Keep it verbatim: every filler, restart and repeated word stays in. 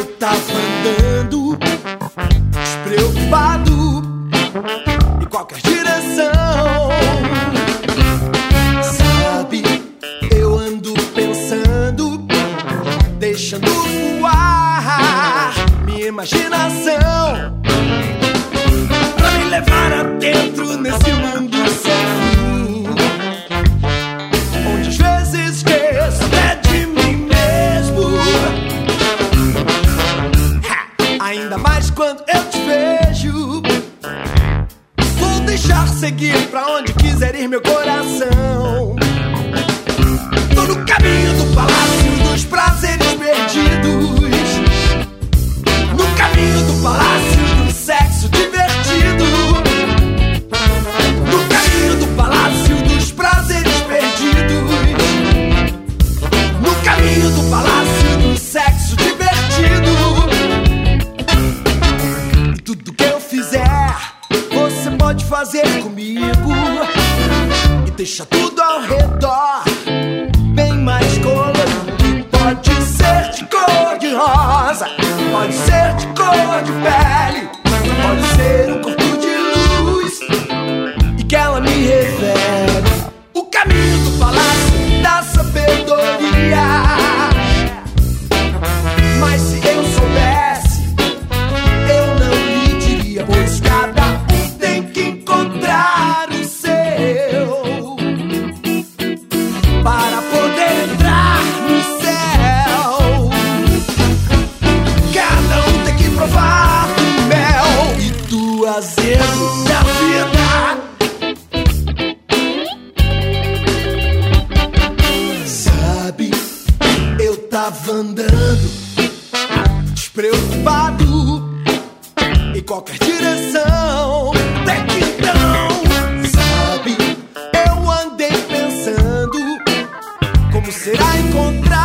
Eu tava andando despreocupado em qualquer direção. Sabe, eu ando pensando, deixando voar minha imaginação pra me levar adentro nesse mundo sem fim, onde às vezes esqueço até de mim mesmo. Ha! Ainda mais quando eu te vejo. Vou deixar seguir pra onde quiser ir meu coração. Tô no caminho do palácio dos prazeres perdidos, no caminho do palácio do sexo divertido, no caminho do palácio dos prazeres perdidos, no caminho do palácio do sexo divertido. E tudo que eu fizer, você pode fazer comigo, e deixa tudo ao redor bem mais colorido. Pode ser de cor de rosa, pode ser de cor de pele, pode ser um corpo de luz, e que ela me revele o caminho do palácio da sabedoria. Mas se eu soubesse, eu não lhe diria, pois cada um tem que encontrar o seu para poder entrar no céu. Cada um tem que provar do mel e do azedo da vida. Sabe, eu tava andando despreocupado em qualquer direção. Até que então, sabe, eu andei pensando como será encontrar